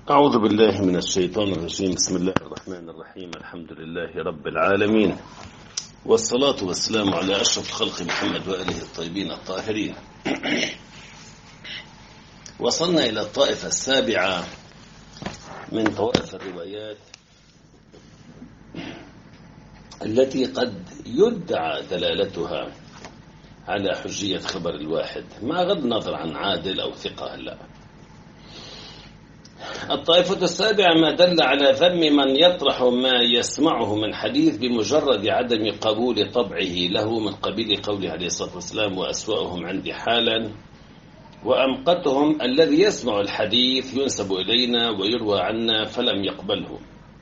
أعوذ بالله من الشيطان الرجيم. بسم الله الرحمن الرحيم. الحمد لله رب العالمين، والصلاة والسلام على أشرف الخلق محمد وآله الطيبين الطاهرين. وصلنا إلى الطائفة السابعة من طوائف الروايات التي قد يدعى دلالتها على حجية خبر الواحد مع غض النظر عن عادل أو ثقة. لا، الطائفة السابعة ما دل على ذم من يطرح ما يسمعه من حديث بمجرد عدم قبول طبعه له، من قبيل قوله عليه الصلاة والسلام: وأسوأهم عندي حالا وأمقتهم الذي يسمع الحديث ينسب إلينا ويروى عنا فلم يقبله،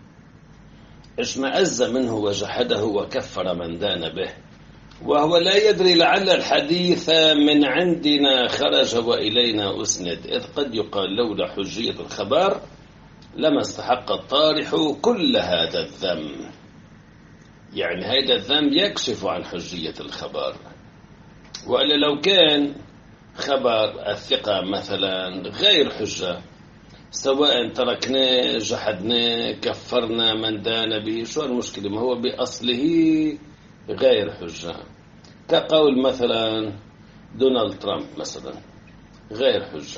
اشمأز منه وجحده وكفر من دان به، وهو لا يدري لعل الحديث من عندنا خرج وإلينا أسند، إذ قد يقال لولا حجية الخبر لما استحق الطارح كل هذا الذم. يعني هذا الذم يكشف عن حجية الخبر، وإلا لو كان خبر الثقة مثلا غير حجة، سواء تركناه جحدناه كفرنا من دان به، شو المشكلة؟ ما هو بأصله غير حجة. كقول مثلا دونالد ترامب مثلا غير حجة،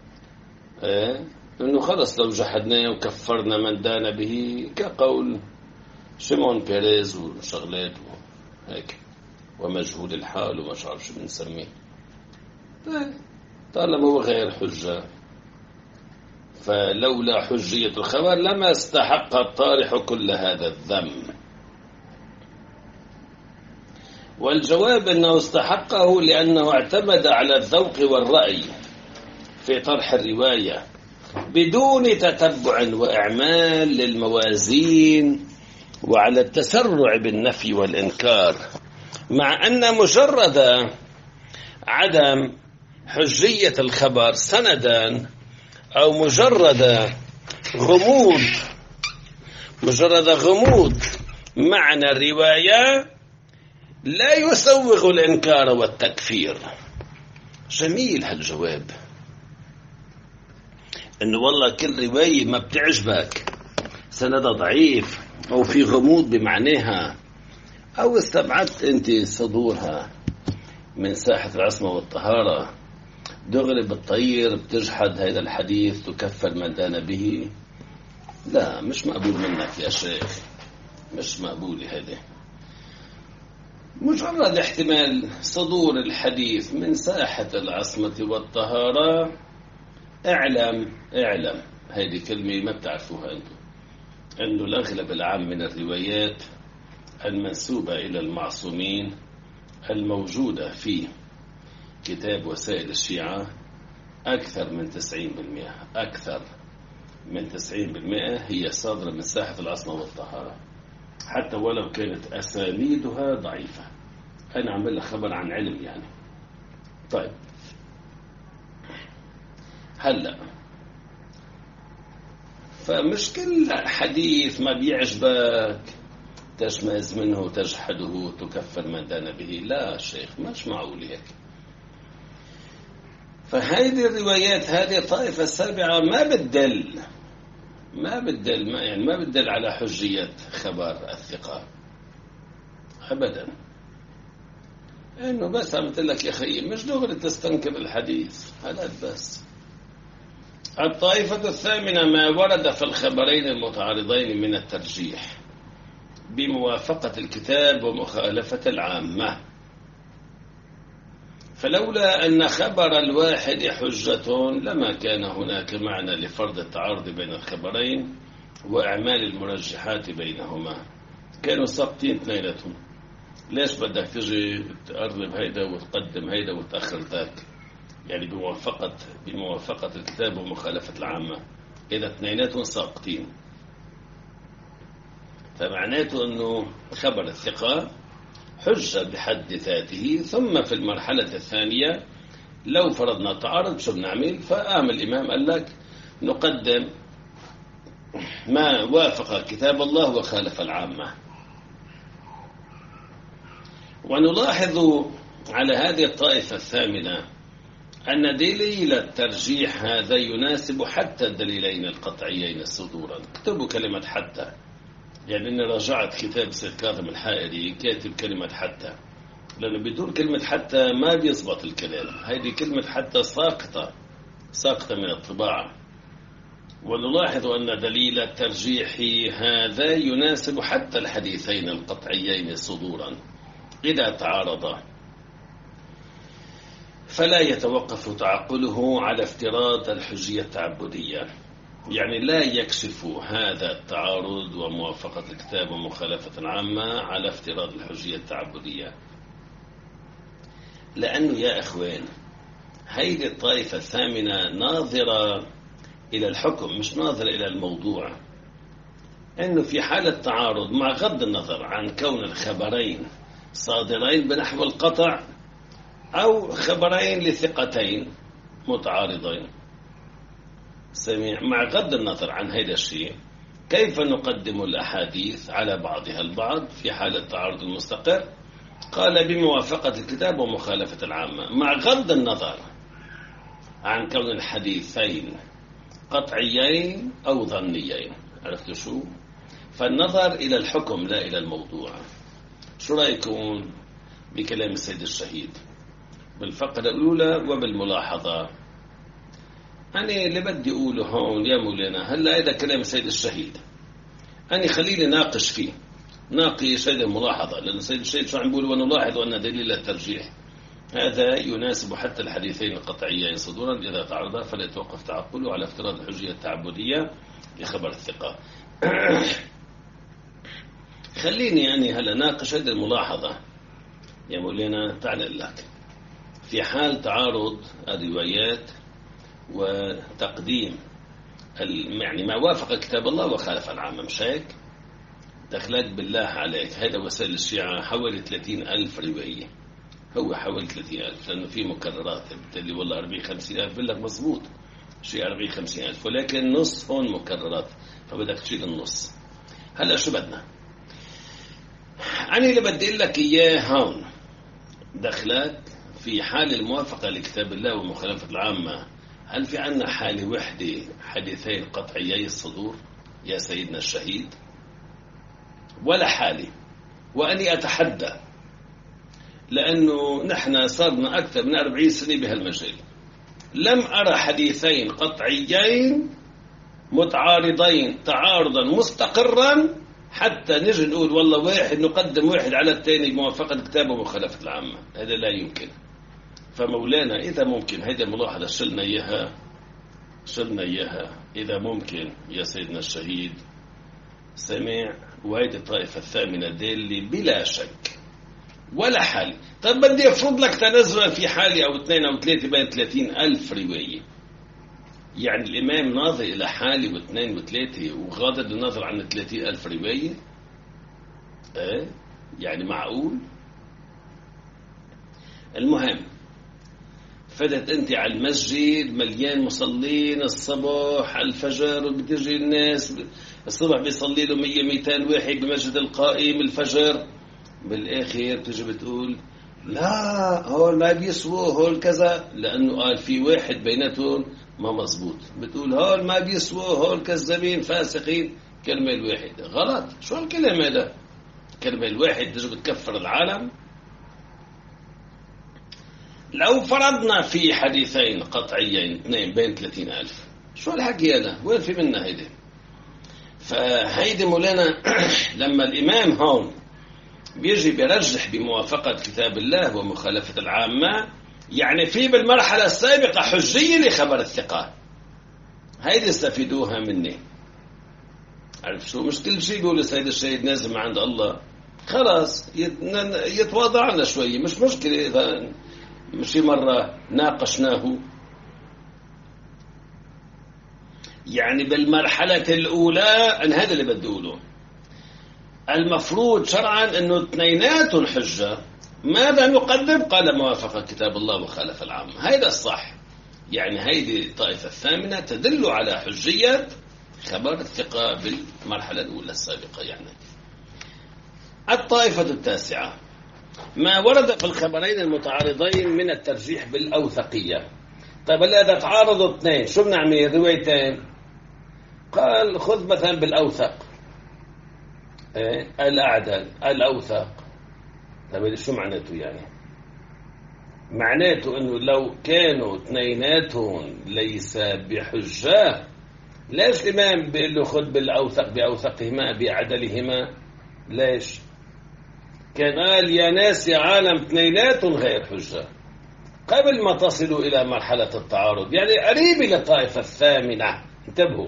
انه خلص لو جحدناه وكفرنا من دان به، كقول شيمون بيريز وشغلات هيك ومجهول الحال ومش عارف شو بنسميه. طالما هو غير حجة، فلولا حجية الخبر لما استحق الطارح كل هذا الذم. والجواب أنه استحقه لأنه اعتمد على الذوق والرأي في طرح الرواية بدون تتبع وإعمال للموازين، وعلى التسرع بالنفي والإنكار، مع أن مجرد عدم حجية الخبر سندا أو مجرد غموض معنى الرواية لا يسوغ الإنكار والتكفير. جميل هالجواب، إنه والله كل رواية ما بتعجبك، سندها ضعيف أو في غموض بمعناها، أو استبعدت أنت صدورها من ساحة العصمة والطهارة، دغري بالطير بتجحد هذا الحديث تكفر من دان به. لا، مش مقبول منك يا شيخ، مش مقبول هذا. مجرد احتمال صدور الحديث من ساحة العصمة والطهارة، اعلم هذه كلمة ما بتعرفوها أنتم، أنه الأغلب العام من الروايات المنسوبة إلى المعصومين الموجودة في كتاب وسائل الشيعة أكثر من 90% هي صادرة من ساحة العصمة والطهارة، حتى ولو كانت أسانيدها ضعيفة. أنا عمل لك خبر عن علم يعني. طيب، هلأ فمش كل حديث ما بيعجبك تشمئز منه تجحده تكفر من دان به. لا شيخ، مش معقول هيك. فهذه الروايات، هذه الطائفة السابعة ما بتدل على حجية خبر الثقة أبدا، إنه بس عم لك يا أخي مش دغري تستنكر الحديث هذا بس. الطائفة الثامنة ما ورد في الخبرين المتعارضين من الترجيح بموافقة الكتاب ومخالفة العامة، فلولا أن خبر الواحد حجة لما كان هناك معنى لفرض التعارض بين الخبرين وإعمال المرجحات بينهما، كانوا ساقطين اثنيناتهم. ليش بدك تجي تقرب هيدا وتقدم هيدا وتأخر ذاك؟ يعني بموافقة الكتاب ومخالفة العامة، إذا اثنيناتهم ساقطين، فمعناته أنه خبر الثقة حجة بحد ذاته. ثم في المرحلة الثانية لو فرضنا تعارض شو بنعمل؟ فقام الإمام قال لك نقدم ما وافق كتاب الله وخالف العامة. ونلاحظ على هذه الطائفة الثامنة أن دليل الترجيح هذا يناسب حتى الدليلين القطعيين صدورا. اكتبوا كلمة حتى، يعني أنا راجعت كتاب سيد كاظم الحائري كاتب كلمة حتى، لأنه بدون كلمة حتى ما بيضبط الكلام. هذه كلمة حتى ساقطة من الطباعة. ونلاحظ أن دليل الترجيح هذا يناسب حتى الحديثين القطعيين صدورا إذا تعارضا، فلا يتوقف تعقله على افتراض الحجية التعبدية. يعني لا يكشف هذا التعارض وموافقة الكتاب ومخالفة العامة على افتراض الحجية التعبدية، لأنه يا إخوان هيدي الطائفة الثامنة ناظرة إلى الحكم، مش ناظرة إلى الموضوع. أنه في حالة تعارض، مع غض النظر عن كون الخبرين صادرين بنحو القطع أو خبرين لثقتين متعارضين، سميع، مع غض النظر عن هذا الشيء، كيف نقدم الأحاديث على بعضها البعض في حالة تعارض المستقر؟ قال بموافقة الكتاب ومخالفة العامة، مع غض النظر عن كون الحديثين قطعيين أو ظنيين. عرفتوا شو؟ فالنظر إلى الحكم لا إلى الموضوع. شو رأيكم بكلام السيد الشهيد بالفقرة الأولى وبالملاحظة؟ أنا اللي بدي أقوله هون يا مولانا، هلا هذا كلام السيد الشهيد، أنا خليني ناقش فيه، ناقش هذه الملاحظة، لأن السيد الشهيد شو عم بيقول؟ ونلاحظ أن دليل الترجيح هذا يناسب حتى الحديثين القطعيين صدورا إذا تعرضا، فلا يتوقف تعقله على افتراض الحجية التعبدية لخبر الثقة. خليني أني هلا ناقش هذه الملاحظة يا مولانا. تعال لك في حال تعارض الروايات وتقديم يعني ما وافق كتاب الله وخالف العامة، مش هيك؟ دخلت بالله عليك، هذا وسائل الشيعة حوالي 30,000 رواية، هو حوالي 30,000 لأنه في مكررات، بالتالي والله 40-50,000 بقول لك مضبوط، شيء 40-50,000، ولكن نص هون مكررات، فبدك تشيل النص. هلا شو بدنا؟ أنا اللي بدي أقول لك إياه هون، دخلت في حال الموافقة لكتاب الله ومخالفة العامة، هل في عنا حالة وحدة حديثين قطعيي الصدور يا سيدنا الشهيد؟ ولا حالة. وأني أتحدى، لأنه نحن صارنا أكثر من 40 سنة بهالمجال، لم أرى حديثين قطعيين متعارضين تعارضا مستقرا حتى نجي نقول والله واحد نقدم واحد على الثاني بموافقة الكتاب ومخالفة العامة، هذا لا يمكن. فمولانا إذا ممكن هيدا ملاحظة شلنا إياها إذا ممكن يا سيدنا الشهيد سمع. وهيدي الطائفة الثامنة ديلي بلا شك ولا حال. طيب بدي أفرض لك تنزلا في حالة أو 2 أو 3 بين 30,000 رواية، يعني الإمام ناظر إلى حالة و2 و3 وغاضب النظر عن 30,000 رواية؟ يعني معقول؟ المهم فدت أنت على المسجد مليان مصلين الصباح الفجر، وبتجي الناس الصبح بيصلي له 100-200 واحد بمسجد القائم الفجر، بالآخر تجي بتقول لا هول ما بيسووا هول كذا، لأنه قال في واحد بيناتهم ما مزبوط، بتقول هول ما بيسووا هول كذابين فاسقين. كلمة الواحد غلط. شو هالكلام هذا؟ كلمة الواحد تجي بتكفر العالم. لو فرضنا في حديثين قطعيين 2 بين 30,000، شو هالحكي هذا؟ وين في منا هيدي؟ فهيدي مولانا لما الإمام هون بيجي بيرجح بموافقة كتاب الله ومخالفة العامة، يعني في بالمرحلة السابقة حجية لخبر الثقة، هيدي استفيدوها مني. عارف شو؟ مش كل شيء يقول السيد الشهيد نازل من عند الله، خلاص يتواضع لنا شوية، مش مشكلة إذا مش مرة ناقشناه. يعني بالمرحلة الأولى أن هذا اللي بدي أقوله، المفروض شرعا أنه اثنينات حجة. ماذا نقدم؟ قال موافقة كتاب الله وخالف العامة، هذا الصح. يعني هذه الطائفة الثامنة تدل على حجية خبر الثقة بالمرحلة الأولى السابقة. يعني الطائفة التاسعة ما ورد في الخبرين المتعارضين من الترجيح بالأوثقية. طيب هلا إذا تعارضوا اثنين شو بنعمل روايتين؟ قال خذ مثلا بالأوثق، الأعدل الأوثق. طيب شو معناته يعني؟ معناته إنه لو كانوا اثنيناتهم ليس بحجة، ليش الإمام بيقول له خذ بالأوثق بأوثقهما بأعدلهما؟ ليش؟ كان قال يا ناس يا عالم اثنيناتهم غير حجة قبل ما تصلوا إلى مرحلة التعارض، يعني قريب للطائفة الثامنة. انتبهوا،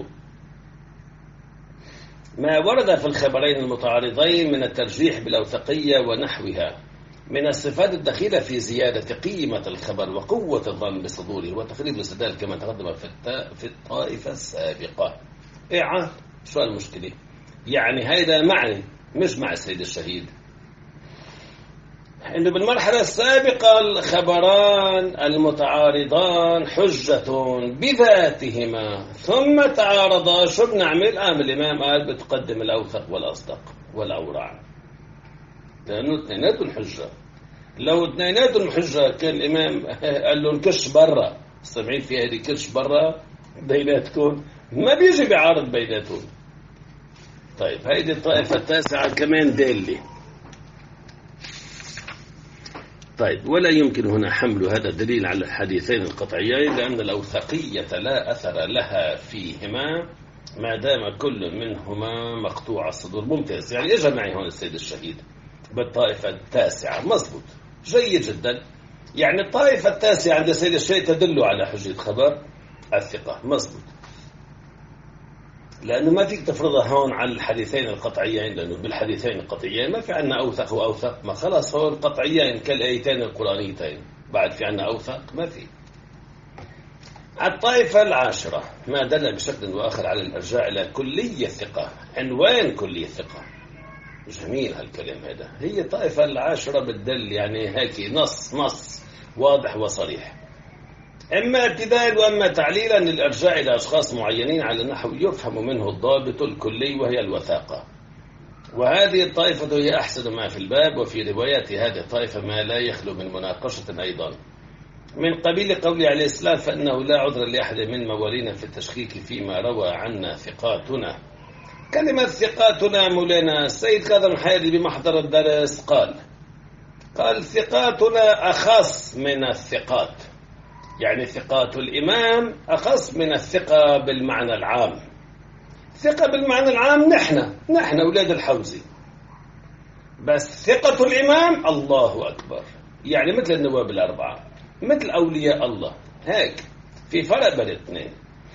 ما ورد في الخبرين المتعارضين من الترجيح بالأوثقية ونحوها من الصفات الدخيلة في زيادة قيمة الخبر وقوة الظن بصدوره وتقريب الاستدلال كما تقدم في الطائفة السابقة. شو المشكلة؟ يعني هيدا معني مش مع السيد الشهيد، إنه بالمرحلة السابقة الخبران المتعارضان حجة بذاتهما، ثم تعارضا شو بنعمل؟ الإمام قال بتقدم الأوثق والأصدق والأورع، لأنه اثنيناتهم حجة. لو اثنيناتهم حجة كان الإمام قال لهم كش برا، سامعين في هذه كش برا بيناتكم، ما بيجي بيعارض بيناتهم. طيب هيدي الطائفة التاسعة كمان دالة. طيب ولا يمكن هنا حمل هذا الدليل على الحديثين القطعيين، لأن الأوثقية لا أثر لها فيهما ما دام كل منهما مقطوع الصدور. ممتاز، يعني إجا معي هون السيد الشهيد بالطائفة التاسعة، مزبوط جيد جدا. يعني الطائفة التاسعة عند السيد الشهيد تدل على حجية خبر الثقة، مزبوط، لأنه ما فيك تفرضها هون على الحديثين القطعيين، لأنه بالحديثين القطعيين ما في عنا أوثق وأوثق، ما خلاص هون قطعيين كالآيتين القرآنيتين، بعد في عنا أوثق ما في. الطائفة العاشرة ما دل بشكل وآخر على الإرجاع إلى كلية الثقة، عنوان كلية الثقة. جميل هالكلام هذا. هي الطائفة العاشرة بتدل يعني هيك نص واضح وصريح، إما ابتداء وإما تعليلا للإرجاع إلى أشخاص معينين على نحو يفهم منه الضابط الكلي وهي الوثاقة. وهذه الطائفة هي أحسن ما في الباب. وفي روايات هذه الطائفة ما لا يخلو من مناقشة أيضا، من قبيل قول عليه السلام فإنه لا عذر لأحد من موالينا في التشكيك فيما روى عنا ثقاتنا. كلمة ثقاتنا مولانا السيد كاظم الحيري بمحضر الدرس قال ثقاتنا أخص من الثقات، يعني ثقات الإمام أخص من الثقة بالمعنى العام. ثقة بالمعنى العام نحن أولاد الحوزي، بس ثقة الإمام الله أكبر، يعني مثل النواب الأربعة، مثل أولياء الله، هيك في فرق بين الاثنين.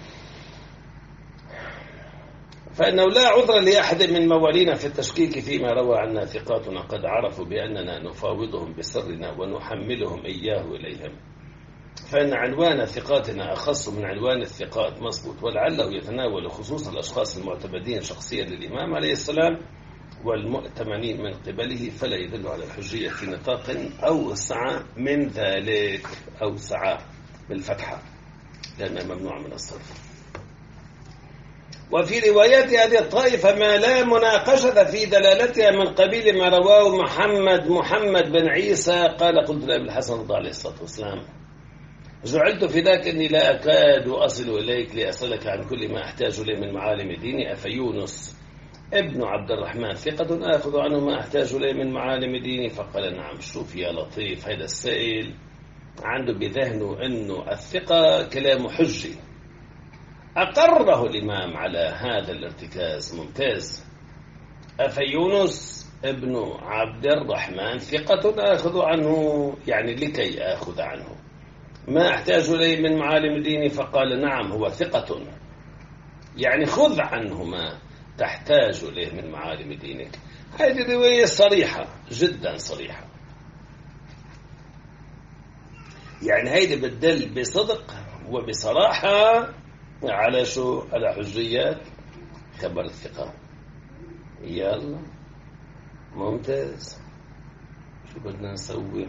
فإنه لا عذر لأحد من موالينا في التشكيك فيما روى عنا ثقاتنا قد عرفوا بأننا نفاوضهم بسرنا ونحملهم إياه إليهم، فإن عنوان ثقاتنا أخص من عنوان الثقات، مضبوط، ولعله يتناول خصوص الأشخاص المعتمدين شخصيا للإمام عليه السلام والمؤتمنين من قبله، فلا يدل على الحجية في نطاق أوسع من ذلك، أوسع بالفتحة لأنها ممنوع من الصرف. وفي روايات هذه الطائفة ما لا مناقشة في دلالتها من قبيل ما رواه محمد بن عيسى قال قلت لأبي الحسن رضي عليه الصلاة والسلام جعلت فداك إني لا أكاد أصل إليك لأسألك عن كل ما أحتاج إليه من معالم ديني، أفيونس ابن عبد الرحمن ثقة آخذ عنه ما أحتاج إليه من معالم ديني؟ فقال نعم. شوف يا لطيف، هذا السائل عنده بذهنه أنه الثقة كلام حجي، أقره الإمام على هذا الارتكاز، ممتاز. أفيونس ابن عبد الرحمن ثقة آخذ عنه، يعني لكي آخذ عنه ما أحتاج إليه من معالم ديني؟ فقال نعم هو ثقة، يعني خذ عنه ما تحتاج إليه من معالم دينك. هذه رواية صريحة جدا صريحة، يعني هيدي بتدل بصدق وبصراحة على شو؟ على حجيات خبر الثقة. يلا ممتاز، شو بدنا نسوي؟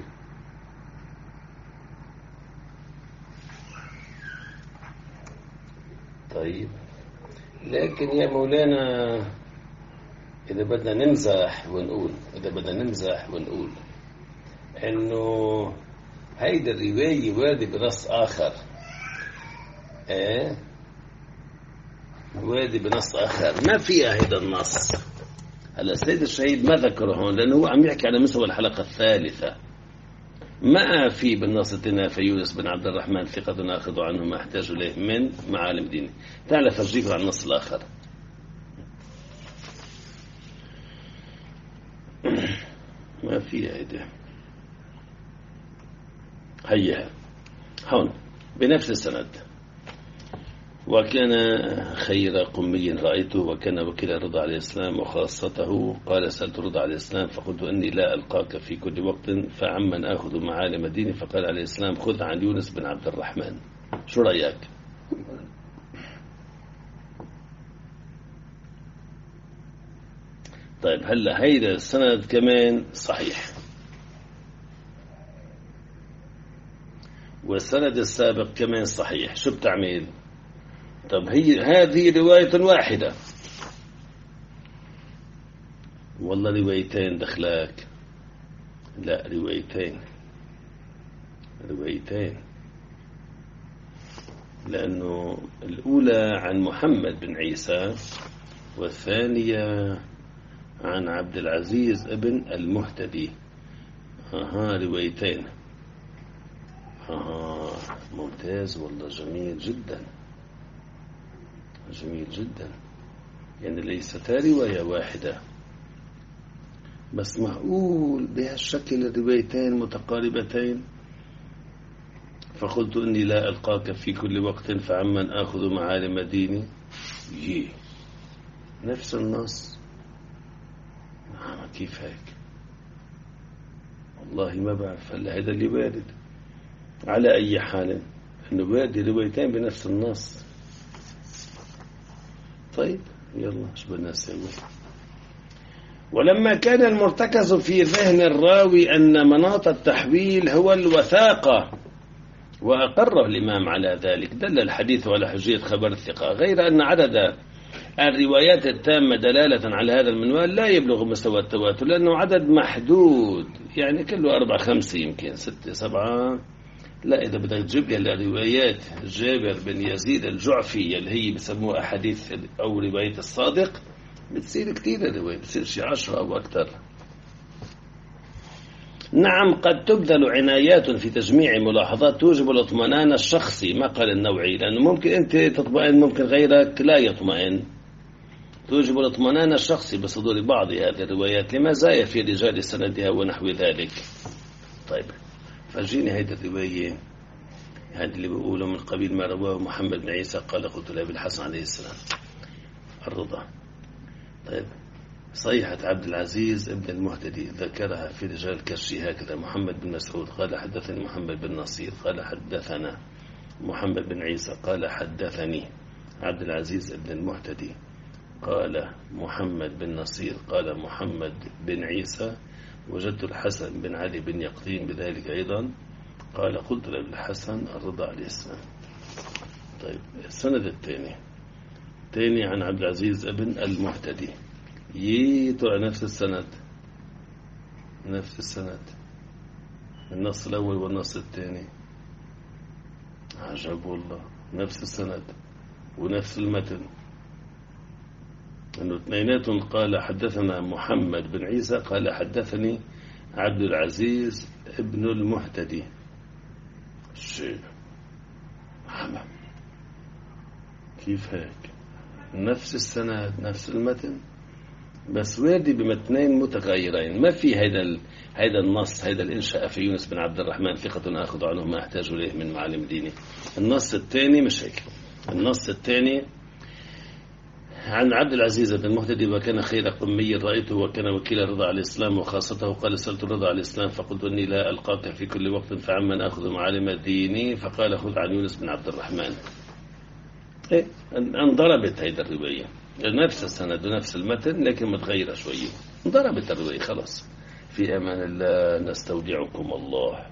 طيب لكن يا مولانا إذا بدنا نمزح ونقول إنه هيدا الرواية واردة بنص آخر إيه وادي بنص آخر ما فيها هذا النص. هلا السيد الشهيد ما ذكره هون لأنه هو عم يحكي على مستوى الحلقة الثالثة. ما في بالنص في يونس بن عبد الرحمن ثقة أخذ عنه ما احتاج إليه من معالم دينه. تعال فرجيك عن النص الآخر. ما فيها هيدا. هيها هون بنفس السند. وكان خير قمي رأيته وكان وكيل الرضا عليه السلام وخاصته. قال سألت الرضا عليه السلام فقلت إني لا ألقاك في كل وقت فعمن أخذ معالم ديني. فقال عليه السلام خذ عن يونس بن عبد الرحمن. شو رأيك؟ طيب هلا هيدا السند كمان صحيح والسند السابق كمان صحيح. شو بتعمل؟ طب هذه رواية واحدة. والله روايتين دخلاك. لا روايتين لأنه الأولى عن محمد بن عيسى والثانية عن عبد العزيز ابن المهتدي. روايتين. ممتاز والله جميل جدا يعني ليستا رواية واحدة بس معقول بهالشكل الروايتين متقاربتين. فقلت إني لا ألقاك في كل وقت فعمن آخذ معالم ديني. نفس النص. كيف هيك؟ والله ما بعرف. هلا هذا اللي وارد. على أي حال إنه وارد روايتين بنفس النص. طيب يلا شو بدنا نسوي؟ ولما كان المرتكز في ذهن الراوي أن مناط التحويل هو الوثاقة وأقره الإمام على ذلك دل الحديث على حجية خبر الثقة غير أن عدد الروايات التامة دلالة على هذا المنوال لا يبلغ مستوى التواتر لأنه عدد محدود يعني كله 4-5 يمكن 6-7. لا إذا بدك تجيب لي الروايات جابر بن يزيد الجعفي اللي هي بسموها أحاديث أو رواية الصادق بتصير كتير الرواية بتصير شي 10 أو أكثر. نعم قد تبذل عنايات في تجميع ملاحظات توجب الاطمئنان الشخصي ما قال النوعي لأنه ممكن أنت تطمئن ممكن غيرك لا يطمئن. توجب الاطمئنان الشخصي بصدور بعض هذه الروايات لمزايا في رجال سندها ونحو ذلك. طيب فرجيني هيدا الرواية هذا اللي بيقوله من قبيل ما رواه محمد بن عيسى قال قلت لأبي الحسن عليه السلام الرضا. طيب صيحة عبد العزيز ابن المهتدي ذكرها في رجال كشي هكذا. محمد بن مسعود قال حدثني محمد بن نصير قال حدثنا محمد بن عيسى قال حدثني عبد العزيز ابن المهتدي قال محمد بن نصير قال محمد بن عيسى وجدت الحسن بن علي بن يقطين بذلك أيضا قال قلت لأبي الحسن الرضا عليه السلام. طيب السند الثاني عن عبد العزيز ابن المهتدي طلع نفس السند النص الأول والنص الثاني. عجب والله نفس السند ونفس المتن أنه اثنيناتهم قال حدثنا محمد بن عيسى قال حدثني عبد العزيز ابن المهتدي. شيء حمام كيف هيك نفس السند نفس المتن بس واردي بمتنين متغيرين. ما في هيدا النص هيدا الإنشاء في يونس بن عبد الرحمن ثقة أخذ عنه ما أحتاج إليه من معالم ديني. النص الثاني مش هيك. النص الثاني عن عبد العزيز بن المهتدي وكان خير قمي رأيته وكان وكيل الرضا عليه السلام وخاصته. قال سألت الرضا عليه السلام فقلت إني لا ألقاك في كل وقت فعمن أخذ معالم ديني. فقال خذ عن يونس بن عبد الرحمن. انضربت هيدا الرواية نفس السند ونفس المتن لكن متغيرة شوية. انضربت الرواية خلاص. في أمان الله نستودعكم الله.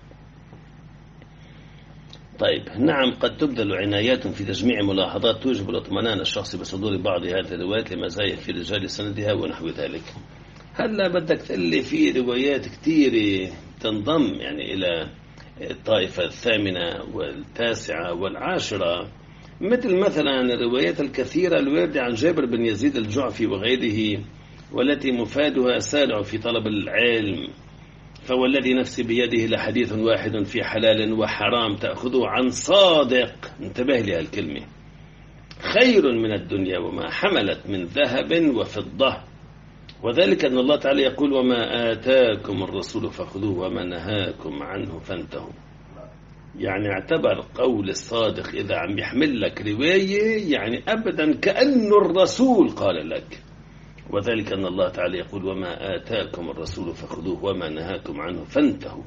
طيب نعم قد تبذل عنايات في تجميع ملاحظات توجب الاطمئنان الشخصي بصدور بعض هذه الروايات لمزايا في رجال سندها ونحو ذلك. هلا بدك تقلي في روايات كثيرة تنضم يعني إلى الطائفة 8 و9 و10 مثل مثلا الروايات الكثيرة الواردة عن جابر بن يزيد الجعفي وغيره، والتي مفادها سارع في طلب العلم، فوالذي نفسي بيده لحديث واحد في حلال وحرام تأخذه عن صادق، انتبه لها الكلمة، خير من الدنيا وما حملت من ذهب وفضة. وذلك أن الله تعالى يقول وما آتاكم الرسول فخذوه وما نهاكم عنه فانتهوا. يعني اعتبر قول الصادق إذا عم يحمل لك رواية يعني أبدا كأن الرسول قال لك. وذلك أن الله تعالى يقول وما آتاكم الرسول فخذوه وما نهاكم عنه فانتهوا.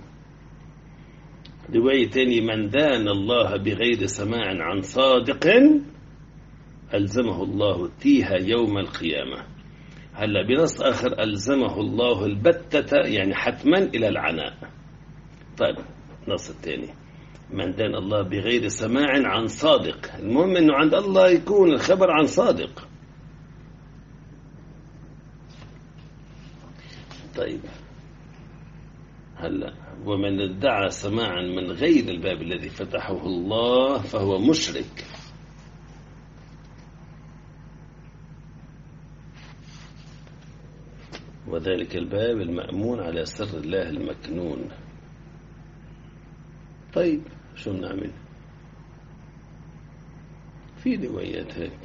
رواية تاني من دان الله بغير سماع عن صادق ألزمه الله تيها يوم القيامة. هلا بنص آخر ألزمه الله البتة يعني حتما إلى العناء. طيب نص الثاني من دان الله بغير سماع عن صادق، المهم أنه عند الله يكون الخبر عن صادق. طيب هلا ومن ادعى سماعا من غير الباب الذي فتحه الله فهو مشرك. وذلك الباب المأمون على سر الله المكنون. طيب شو بنعمل؟ في روايات هيك.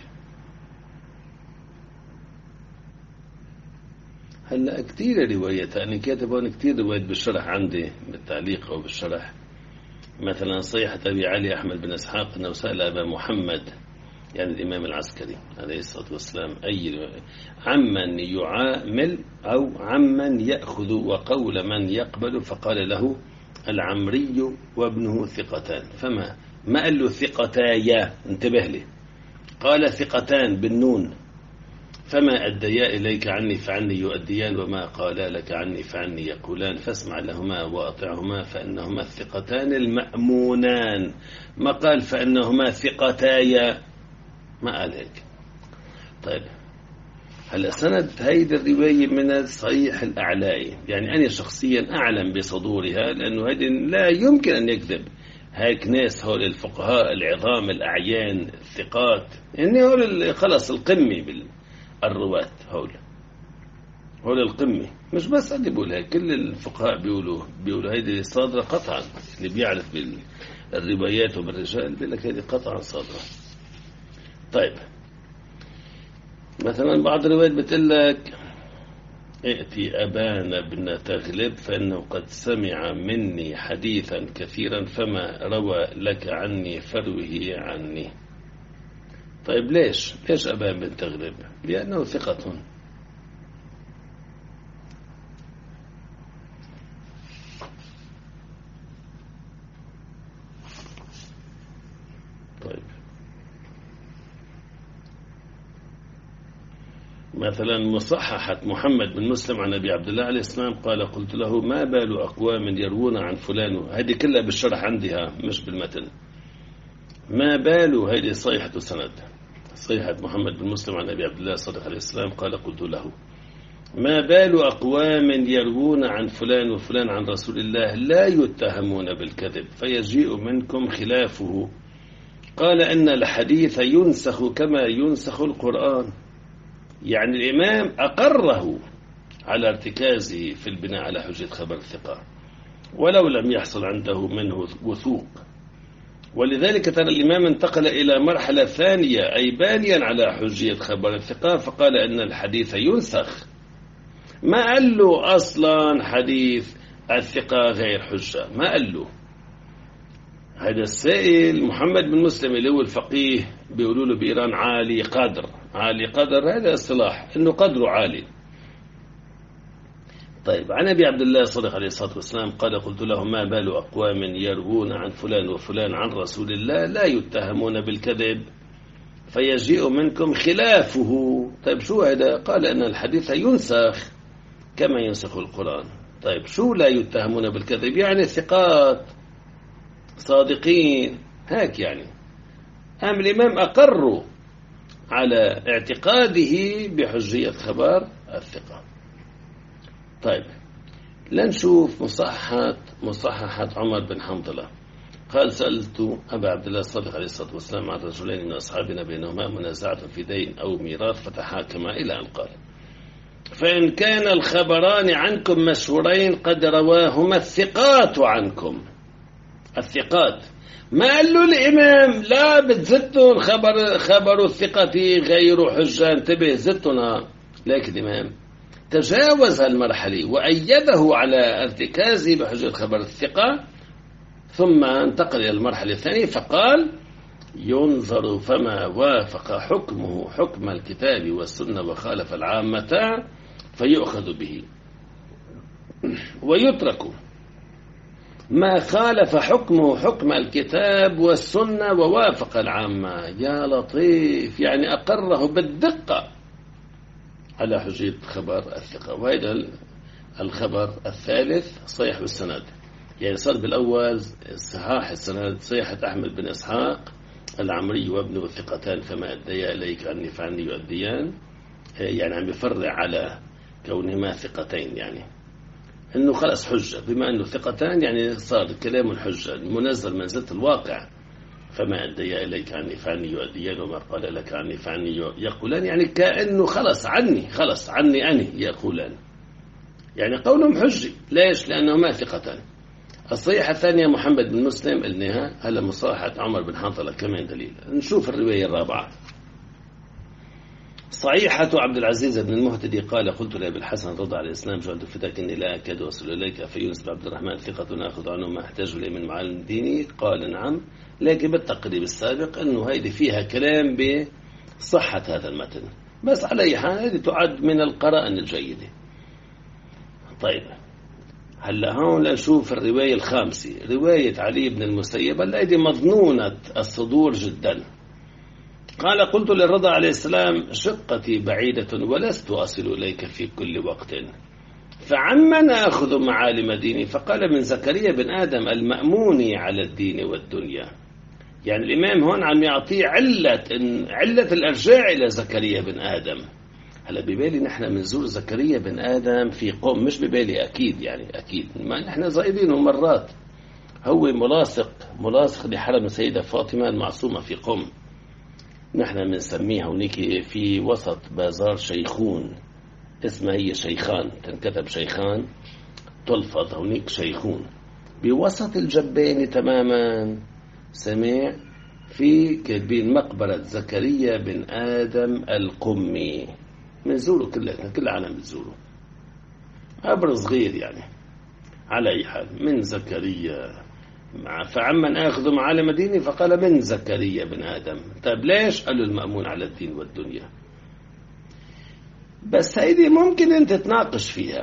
هلا كثير روايات، أنا كاتبون كثير روايات بالشرح عندي بالتعليق أو بالشرح. مثلا صيحة أبي علي أحمد بن إسحاق أنه سأل أبا محمد يعني الإمام العسكري عليه الصلاة والسلام أي عمن يعامل أو عمن يأخذ وقول من يقبل، فقال له العمري وابنه ثقتان. فما ما قال له ثقتايا، انتبه لي، قال ثقتان بالنون. فما أديا إليك عني فعني يؤديان، وما قالا لك عني فعني يقولان، فاسمع لهما وأطعهما فإنهما الثقتان المأمونان. ما قال فإنهما ثقتايا، ما قال هيك. طيب هلا سند هيدي الرواية من الصحيح الأعلائي، يعني أنا شخصيا أعلم بصدورها، لأنه هيدي لا يمكن أن يكذب. هيك ناس هول الفقهاء العظام الأعيان الثقات، يعني هول خلص القمة بالرواة، هول القمة. مش بس أنا بقول هيك، كل الفقهاء بيقولوا هيدي صادرة قطعا. اللي بيعرف بالروايات وبالرجال بيقول لك هيدي قطعا صادرة. طيب مثلا بعض الروايات بتقول لك ائتي أبان بن تغلب فإنه قد سمع مني حديثا كثيرا فما روى لك عني فروه عني. طيب ليش أبان بن تغلب؟ لأنه ثقة. طيب مثلا مصححة محمد بن مسلم عن أبي عبد الله عليه السلام قال قلت له ما بال أقوام يروون عن فلان، هذه كلها بالشرح عندها مش بالمتن. ما بال هذه صيحة سند، صيحة محمد بن مسلم عن أبي عبد الله الصادق عليه السلام قال قلت له ما بال أقوام يروون عن فلان وفلان عن رسول الله لا يتهمون بالكذب فيجيء منكم خلافه. قال إن الحديث ينسخ كما ينسخ القرآن، يعني الإمام أقره على ارتكازه في البناء على حجية خبر الثقة ولو لم يحصل عنده منه وثوق. ولذلك ترى الإمام انتقل إلى مرحلة ثانية أي بانيا على حجية خبر الثقة، فقال أن الحديث ينسخ. ما قال له أصلا حديث الثقة غير حجة، ما قال له. هذا السائل محمد بن مسلم اللي هو الفقيه بيقولوا له بإيران عالي قدر، عالي قدر هذا اصطلاح انه قدره عالي. طيب عن ابي عبد الله الصادق عليه الصلاه والسلام قال قلت له ما بال اقوام يروون عن فلان وفلان عن رسول الله لا يتهمون بالكذب فيجيء منكم خلافه. طيب شو هذا؟ قال ان الحديث ينسخ كما ينسخ القرآن. طيب شو لا يتهمون بالكذب؟ يعني ثقات صادقين هيك يعني. أم الإمام أقروا على اعتقاده بحجية خبر الثقة. طيب لنشوف مصححة عمر بن حنظلة قال سألت أبا عبد الله الصادق عليه الصلاة والسلام عن رجلين من أصحابنا بينهما منازعة في دين أو ميراث فتحاكما إلى أن قال: فإن كان الخبران عنكم مشهورين قد رواهما الثقات عنكم. الثقات ما قال له الإمام لا بتزتوا خبر الثقة غير حجة، انتبه زتنا، لكن الإمام تجاوز المرحلة وأيده على ارتكازه بحجة خبر الثقة، ثم انتقل إلى المرحلة الثانية فقال: ينظر فما وافق حكمه حكم الكتاب والسنة وخالف العامة فيؤخذ به، ويترك ما خالف حكمه حكم الكتاب والسنة ووافق العامة. يا لطيف، يعني أقره بالدقة على حجية خبر الثقة. وهذا الخبر الثالث صحيح بالسند، يعني صار بالأول صحاح السند صحيحة أحمد بن إسحاق العمري وابنه ثقتان فما أديا إليك عني فعني يؤديان، يعني عم يفرع على كونهما ثقتين، يعني إنه خلص حجة، بما إنه ثقتان يعني صار كلام الحجة منزل منزلة الواقع. فما أديا إليك عني فعني يؤديان وما قال لك عني فعني يقولان، يعني كأنه خلص عني أني يقولان، يعني قولهم حجي. ليش؟ لأنهما ثقتان. الصحيحة الثانية محمد بن مسلم قلناها، هلا مصاحة عمر بن حنظلة كمان دليل. نشوف الرواية الرابعة. صحيحة عبد العزيز بن المهتدي قال: قلت لأبي الحسن رضي على الإسلام جعلت فداك إني لا أكاد أصل إليك، فيونس بن عبد الرحمن ثقة نأخذ عنه ما أحتاج إليه من معالم ديني؟ قال: نعم، لكن بالتقريب السابق أنه هذه فيها كلام بصحة هذا المتن، بس على أي حال هذه تعد من القرائن الجيدة. طيب هلا هون لنشوف الرواية الخامسة، رواية علي بن المسيب التي مظنونة الصدور جدا. قال: قلت للرضا عليه السلام: شقتي بعيدة ولست أصل إليك في كل وقت، فعمن أخذ معالم ديني؟ فقال: من زكريا بن آدم المأمون على الدين والدنيا. يعني الإمام هون عم يعطيه علة الإرجاع إلى زكريا بن آدم. هلا ببالي نحن منزور زكريا بن آدم في قم، مش ببالي أكيد، يعني أكيد ما نحن زايدينه مرات. هو ملاصق لحرم السيدة فاطمة المعصومة في قم، نحن بنسميها هونيك في وسط بازار شيخون، اسمها هي شيخان، تنكتب شيخان تلفظ هونيك شيخون، بوسط الجباني تماما. سمع في كاتبين مقبرة زكريا بن آدم القمي، بنزوره كلنا، كل العالم بتزوره، قبر صغير يعني. على أي حال من زكريا فعمن آخذ معالم ديني؟ فقال: من زكريا بن آدم. طيب ليش؟ قالوا: المأمون على الدين والدنيا. بس هيدي ممكن أنت تناقش فيها،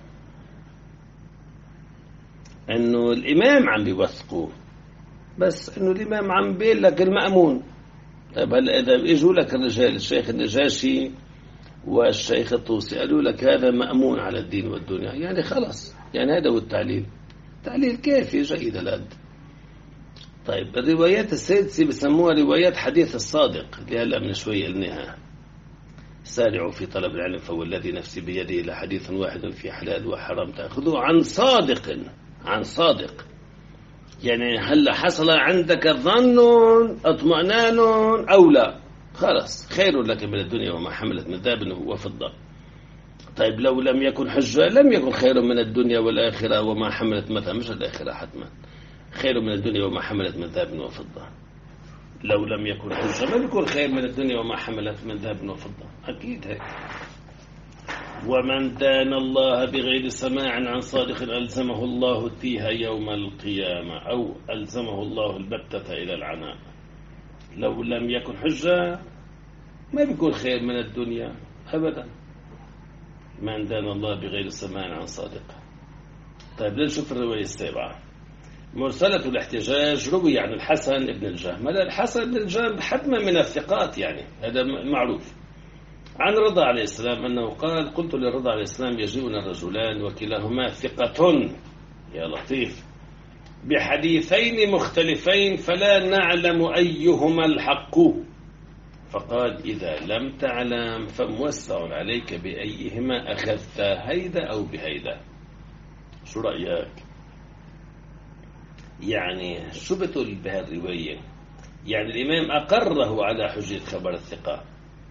أنه الإمام عم بيوثقوه، بس أنه الإمام عم بيقول لك المأمون. طيب هلا إذا إجوا لك الرجال الشيخ النجاشي والشيخ الطوسي قالوا لك هذا مأمون على الدين والدنيا، يعني خلص، يعني هذا هو التعليل، تعليل كافي جيد الأد. طيب الروايات السادسة بسموها روايات حديث الصادق، اللي هلا من شوي قلناها: سارعوا في طلب العلم فهو الذي نفسي بيده لحديث واحد في حلال وحرام تأخذوه عن صادق. يعني هلا حصل عندك ظن اطمئنان أو لا، خلاص خير لك من الدنيا وما حملت من ذهب وفضة. طيب لو لم يكن حجة لم يكن خير من الدنيا والآخرة وما حملت، مثلا مش الآخرة حتما، خير من الدنيا وما حملت من ذهب وفضة. لو لم يكن حجة ما بيكون خير من الدنيا وما حملت من ذهب وفضة، أكيد هيك. ومن دان الله بغير سماع عن صادق ألزمه الله التيه يوم القيامة، أو ألزمه الله البتة إلى العناء. لو لم يكن حجة ما بيكون خير من الدنيا أبدا. من دان الله بغير سماع عن صادق. طيب لنشوف الرواية السابعة. مرسلة الاحتجاج روي عن الحسن بن الجهم. هذا الحسن بن الجهم حتما من الثقات، يعني هذا معروف. عن رضا عليه السلام أنه قال: قلت للرضا عليه السلام: يجيئنا الرجلان وكلاهما ثقة، يا لطيف، بحديثين مختلفين فلا نعلم أيهما الحق. فقال: إذا لم تعلم فموسع عليك بأيهما أخذت، هيدا أو بهيدا، شو رأيك؟ يعني شو بتقول بهالرواية؟ يعني الإمام أقره على حجية خبر الثقة.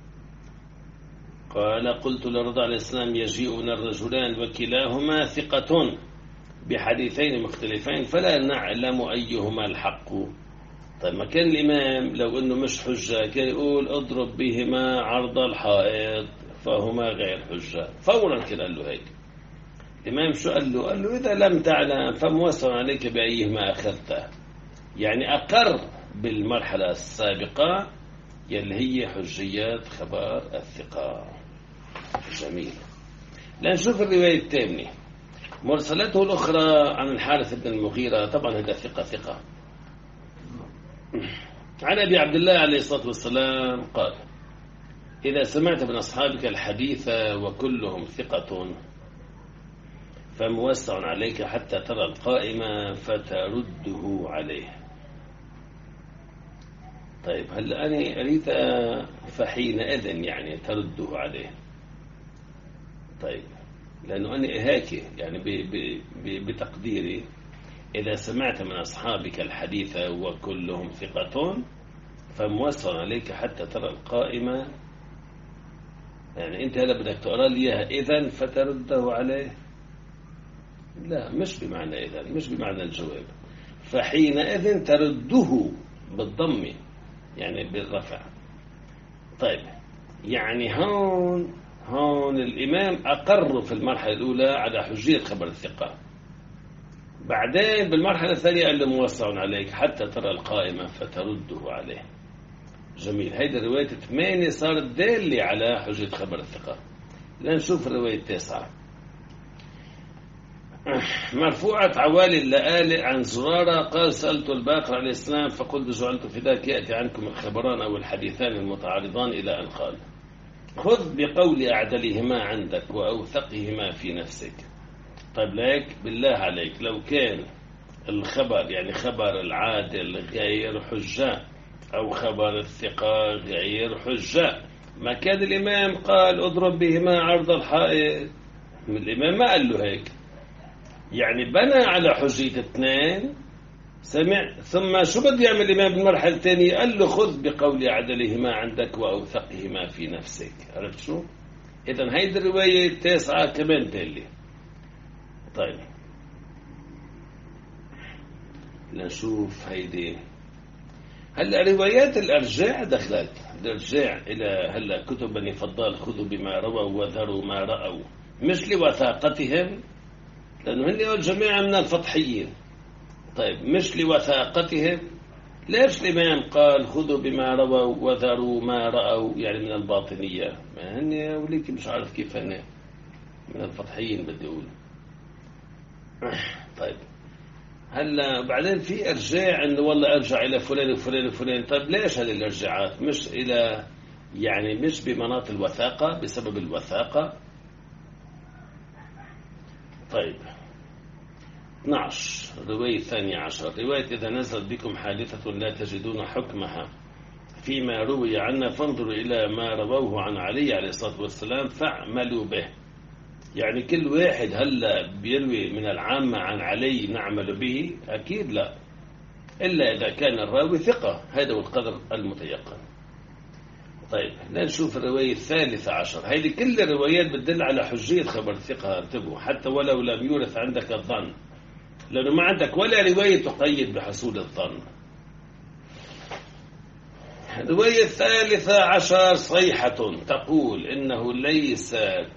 قال قلت للرضا عليه السلام يجيئنا الرجلان وكلاهما ثقة بحديثين مختلفين فلا نعلم أيهما الحق. طيب ما كان الإمام لو أنه مش حجة كان يقول اضرب بهما عرض الحائط فهما غير حجة، فورا كان قال له هيك. الإمام شو قال له؟ قال له إذا لم تعلم فموسع عليك بأيهما أخذته، يعني أقر بالمرحلة السابقة يلي هي حجيات خبر الثقة. جميل. لنشوف الرواية الثامنة مرسلته الأخرى عن الحارث بن المغيرة، طبعا هذا ثقة. عن أبي عبد الله عليه الصلاة والسلام قال إذا سمعت من أصحابك الحديث وكلهم ثقة فموسع عليك حتى ترى القائمة فترده عليه. طيب هل أنا أريد فحينئذ يعني ترده عليه؟ طيب لأنه أنا هيك يعني بتقديري إذا سمعت من أصحابك الحديث وكلهم ثقة فموسع عليك حتى ترى القائمة، يعني أنت هلا بدك تقرأ لي إياها إذن فترده عليه؟ لا، مش بمعنى إذن، مش بمعنى الجواب. فحينئذ ترده بالضم يعني بالرفع. طيب يعني هون الإمام أقر في المرحلة الأولى على حجية خبر الثقة، بعدين بالمرحلة الثانية قال له موسع عليك حتى ترى القائمة فترده عليه. جميل. هيدا الرواية 8 صارت دالة على حجية خبر الثقة. لنشوف الرواية 9 مرفوعة عوالي اللآلئ عن زرارة قال سألت الباقر عليه السلام فقلت جعلت فداك يأتي عنكم الخبران أو الحديثان المتعارضان إلى أن قال خذ بقول أعدلهما عندك وأوثقهما في نفسك. طيب لك بالله عليك لو كان الخبر يعني خبر العادل غير حجة أو خبر الثقة غير حجة ما كان الإمام قال اضرب بهما عرض الحائط؟ الإمام ما قال له هيك، يعني بنى على حجية 2 سمع ثم شو بده يعمل الإمام بالمرحلة الثانية؟ قال له خذ بقول أعدلهما عندك وأوثقهما في نفسك. عرفت شو؟ إذن هيدي الرواية 9 كمان دالة. طيب لنشوف هيدي هلا روايات الأرجاع دخلت الأرجاع إلى هلا كتب بني فضال خذوا بما رووا وذروا ما رأوا، مش لوثاقتهم لأنه هن الجماعة من الفضحيين. طيب مش لوثاقتهم، ليش الإمام قال خذوا بما رووا وذروا ما رأوا يعني من الباطنية؟ ما هن وليك مش عارف كيف هن من الفضحيين بدي أقول. طيب هلا بعدين في ارجاع انه والله ارجع الى فلان وفلان وفلان. طيب ليش هذه الارجاعات؟ مش الى يعني مش بمناط الوثاقه بسبب الوثاقه. طيب 12 رواية 12 رواية إذا نزلت بكم حادثة لا تجدون حكمها فيما روي عنا فانظروا إلى ما رووه عن علي عليه الصلاة والسلام فاعملوا به. يعني كل واحد هلا بيروي من العامة عن علي نعمل به؟ أكيد لا، إلا إذا كان الراوي ثقة، هذا هو القدر المتيقن. طيب نشوف الرواية 13. هذه كل الروايات بتدل على حجية خبر الثقة. انتبهوا حتى ولو لم يورث عندك الظن، لأنه ما عندك ولا رواية تقيد بحصول الظن. الرواية 13 صيحة تقول إنه ليس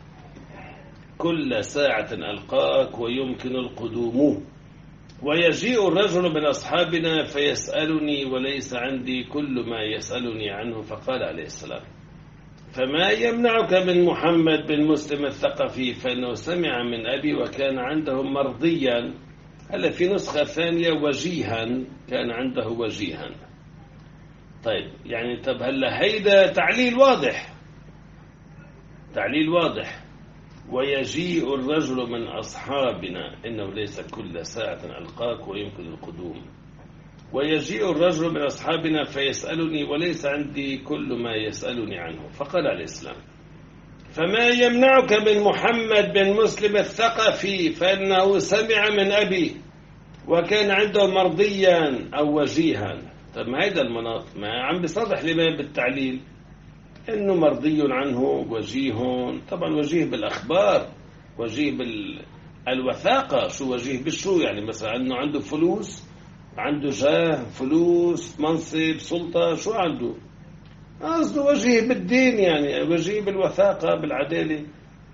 كل ساعة ألقاك ويمكن القدوم، ويجيء الرجل من أصحابنا فيسألني وليس عندي كل ما يسألني عنه. فقال عليه السلام فما يمنعك من محمد بن مسلم الثقفي فإنه سمع من أبي وكان عنده مرضيا. هلا في نسخة ثانية وجيها، كان عنده وجيها. طيب يعني طب هلا هيدا تعليل واضح، تعليل واضح. ويجيء الرجل من أصحابنا إنه ليس كل ساعة ألقاك ويمكن القدوم. ويجيء الرجل من أصحابنا فيسألني وليس عندي كل ما يسألني عنه. فقال عليه السلام فما يمنعك من محمد بن مسلم الثقفي فإنه سمع من أبي وكان عنده مرضيا أو وجيها. طب ما هيدا المناط ما عم بيصرح الإمام بالتعليل إنه مرضي عنه وجيه. طبعا وجيه بالأخبار، وجيه بالوثاقة. شو وجيه بالشو؟ يعني مثلا إنه عنده فلوس، عنده جاه، فلوس، منصب، سلطة. شو عنده؟ قصده وجيه بالدين، يعني وجيه بالوثاقة، بالعدالة،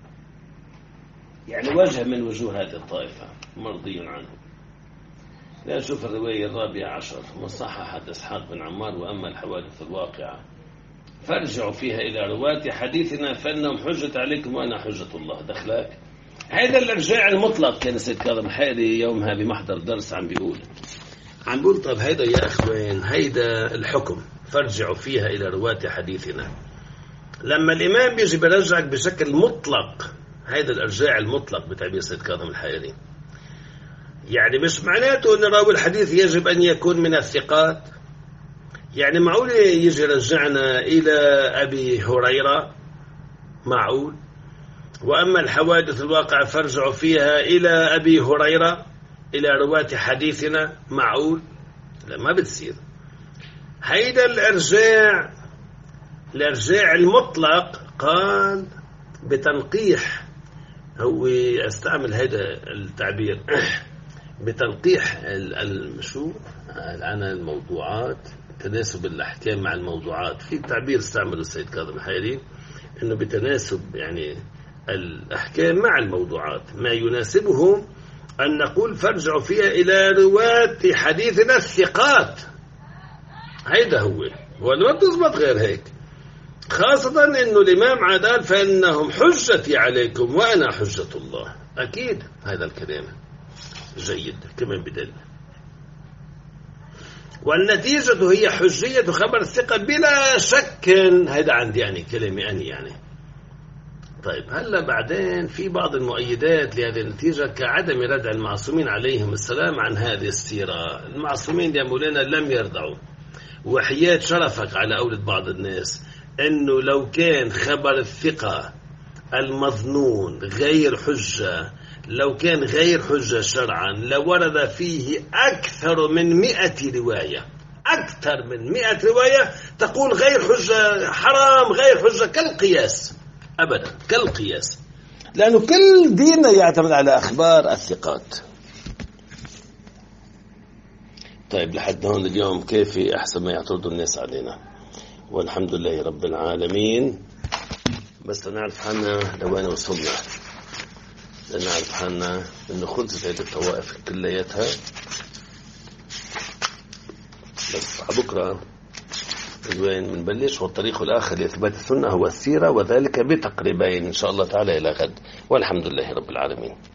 يعني وجه من وجوه هذه الطائفة مرضي عنه. لا نشوف الرواية الرابعة عشر: مصححة إسحاق بن عمار: وأما الحوادث الواقعة فارجعوا فيها إلى رواة حديثنا فإنهم حجة عليكم وأنا حجة الله. دخلك هذا الإرجاع المطلق. كان سيد كاظم الحائري يومها بمحضر درس عم بيقول طب هيدا يا أخوين، هيدا الحكم فارجعوا فيها إلى رواة حديثنا. لما الإمام بيجي بيرجعك بشكل مطلق، هيدا الإرجاع المطلق بتعبير سيد كاظم الحائري، يعني مش معناته أن راوي الحديث يجب أن يكون من الثقات. يعني معقول يجي رجعنا إلى أبي هريرة؟ معقول. وأما الحوادث الواقعة فارجعوا فيها إلى أبي هريرة، إلى رواة حديثنا؟ معقول. لا، ما بتصير. هيدا الإرجاع المطلق قال بتنقيح، هو استعمل هذا التعبير بتنقيح شو عن الموضوعات، تناسب الأحكام مع الموضوعات. في تعبير استعمله السيد كاظم الحائري إنه بتناسب يعني الأحكام مع الموضوعات، ما يناسبه أن نقول فارجعوا فيها إلى رواة حديثنا الثقات. هيدا هو ما بتزبط غير هيك، خاصة إنه الإمام عدال فإنهم حجتي عليكم وأنا حجة الله. أكيد هذا الكلام جيد كمان بدل، والنتيجة هي حجية خبر الثقة بلا شك. هذا عندي يعني كلمة يعني. طيب هلا بعدين في بعض المؤيدات لهذه النتيجة كعدم ردع المعصومين عليهم السلام عن هذه السيرة. المعصومين يا مولانا لم يرضعوا، وحياة شرفك على أولد بعض الناس أنه لو كان خبر الثقة المظنون غير حجة، لو كان غير حجة شرعا، لورد فيه أكثر من 100 رواية، أكثر من 100 رواية تقول غير حجة، حرام، غير حجة، كالقياس. أبدا كالقياس، لأنه كل ديننا يعتمد على أخبار الثقات. طيب لحد هون اليوم كيفي أحسن ما يعترض الناس علينا، والحمد لله رب العالمين. بس نعرف حالنا لوين وصلنا، نعرف حالنا إنه خلصت هذه الطوائف كلياتها. بس بكرة وين بنبلش؟ والطريق الآخر لإثبات السنة هو السيرة، وذلك بتقريبين إن شاء الله تعالى إلى غد، والحمد لله رب العالمين.